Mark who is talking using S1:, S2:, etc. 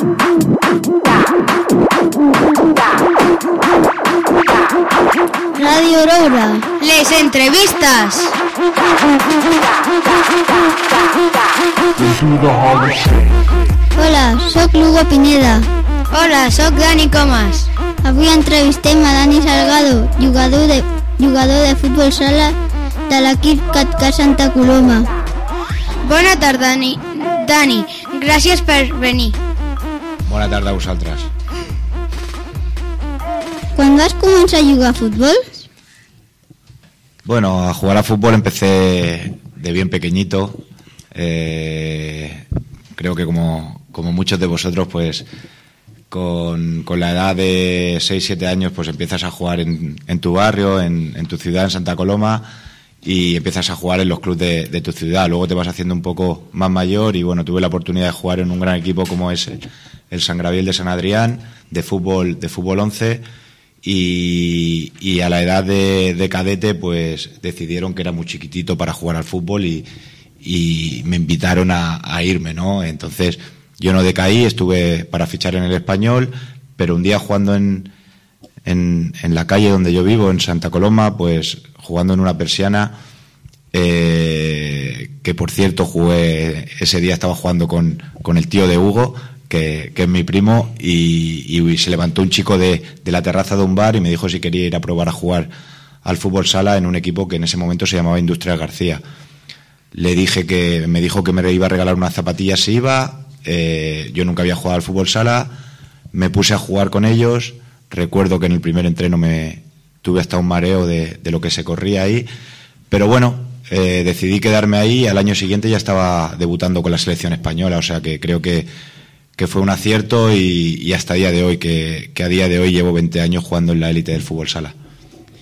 S1: Radio Aurora, les entrevistas. Hola, soc Lugo Pineda.
S2: Hola, soc Dani Comas.
S1: Avui entrevistem a Dani Salgado, jugador de futbol sala de l'equip CatCat Santa Coloma.
S2: Bona tarda, Dani. Gràcies per venir.
S3: Bona tarda a vosaltres.
S1: Quan vas començar a jugar a futbol?
S3: Bueno, a jugar a fútbol empecé de bien pequeñito. Creo que como muchos de vosotros, pues con la edad de 6-7 años, pues empiezas a jugar en tu barrio, en tu ciudad, en Santa Coloma, y empiezas a jugar en los clubes de tu ciudad. Luego te vas haciendo un poco más mayor y bueno, tuve la oportunidad de jugar en un gran equipo como es el San Gabriel de San Adrián, de fútbol 11, y a la edad de cadete pues decidieron que era muy chiquitito para jugar al fútbol y me invitaron a irme, ¿no? Entonces yo no decaí, estuve para fichar en el Español, pero un día jugando en la calle donde yo vivo, en Santa Coloma, pues jugando en una persiana, que por cierto jugué, ese día estaba jugando con el tío de Hugo, que es mi primo, y se levantó un chico de la terraza de un bar y me dijo si quería ir a probar a jugar al fútbol sala en un equipo que en ese momento se llamaba Industrial García. Le dije me dijo que me iba a regalar unas zapatillas si iba. Yo nunca había jugado al fútbol sala, me puse a jugar con ellos. Recuerdo que en el primer entreno tuve hasta un mareo de lo que se corría ahí, pero bueno, decidí quedarme ahí y al año siguiente ya estaba debutando con la selección española, o sea que creo que fue un acierto y hasta el día de hoy, que a día de hoy llevo 20 años jugando en la élite del fútbol sala.